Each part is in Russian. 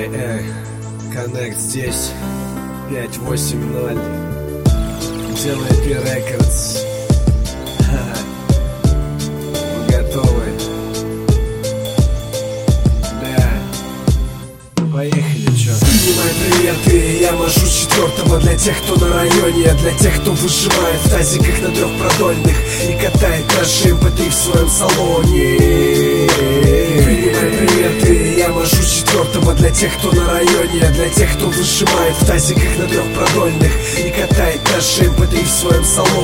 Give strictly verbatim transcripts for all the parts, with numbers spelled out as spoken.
Эй, эй, Connect здесь, пять восемь ноль, делай пи Records. Вы готовы? Да, поехали, чё? Принимай приветы, я машу с четвертого. Для тех, кто на районе, а для тех, кто выжимает в тазиках на трехпродольных и катает наши эм пэ три в своем салоне. Принимай приветы, я машу с четвертого. Для тех, кто на районе, а для тех, кто выжимает в тазиках на трехпродольных и катает наши эм пэ три в своем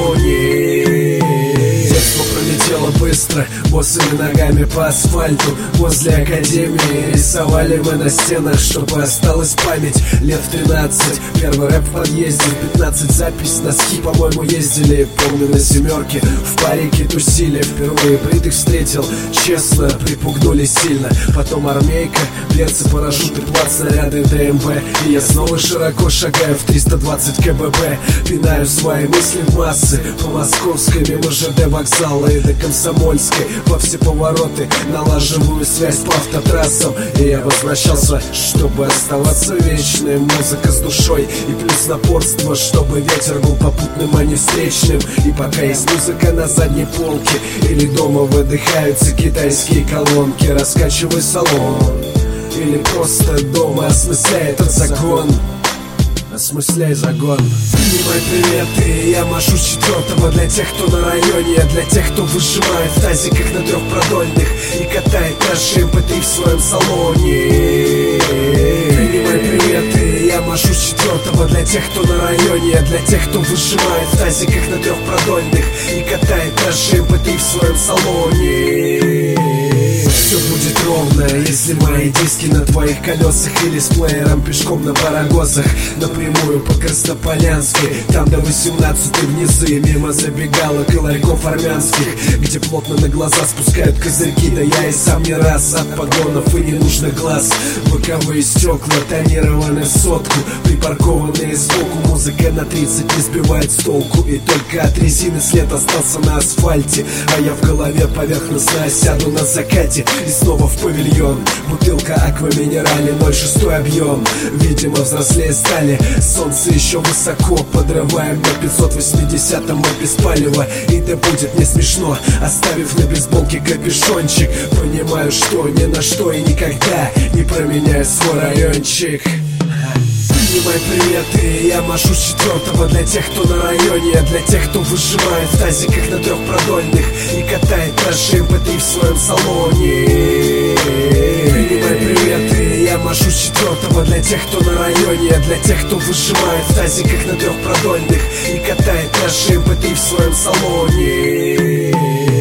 салоне. Детство пролетело быстро, босыми ногами по асфальту. Возле академии рисовали мы на стенах, чтобы осталась память. Лет в тринадцать, первый рэп в подъезде, в пятнадцать запись, на ски, по-моему, ездили. Помню, на семерке в парике тусили. Впервые бритых встретил, честно, припугнули сильно. Потом армейка, берцы, парашюты, плат, снаряды, дэ эм бэ. И я снова широко шагаю в триста двадцать ка бэ бэ. Пинаю свои мысли в массы по московской, мимо жэ дэ вокзала и до Комсомольской. Во все повороты налаживаю связь по автотрассам. И я возвращался, чтобы оставаться вечным. Музыка с душой и плюс напорство, чтобы ветер был попутным, а не встречным. И пока есть музыка на задней полке или дома выдыхаются китайские колонки, раскачивай салон или просто дома осмысляй этот загон. Осмысляй загон. Принимай приветы, я машу с четвертого. Для тех, кто на районе, а для тех, кто выжимает в тазиках на трехпродольных и катает наши эм пэ три в своем салоне. Принимай приветы, я машу с четвертого. Для тех, кто на районе, а для тех, кто выжимает в тазиках на трехпродольных и катает наши эм пэ три в своем салоне. Все будет ровно, если мои диски на твоих колесах или с плеером пешком на барагозах. Напрямую по Краснополянской, там до восемнадцатой внизы, мимо забегалок и ларьков армянских, где плотно на глаза спускают козырьки. Да я и сам не раз от погонов и ненужных глаз. Боковые стекла тонированы в сотку, припаркованные сбоку. Музыка на тридцать не сбивает с толку, и только от резины след остался на асфальте. А я в голове поверхностно осяду на закате и снова в павильон. Бутылка аква минерали, ноль шесть объем. Видимо, взрослее стали, солнце еще высоко. Подрываем на пятьсот восьмидесятом мы без палева. И да будет не смешно, оставив на бейсболке капюшончик. Понимаю, что ни на что и никогда не променяю свой райончик. Принимай приветы, я машу с четвертого. Для тех, кто на районе, а для тех, кто выжимает в тазиках на трехпродольных и катает наши эм пэ три в своем салоне. Принимай приветы, я машу с четвертого. Для тех, кто на районе, а для тех, кто выжимает в тазиках на трехпродольных и катает наши эм пэ три в своем салоне.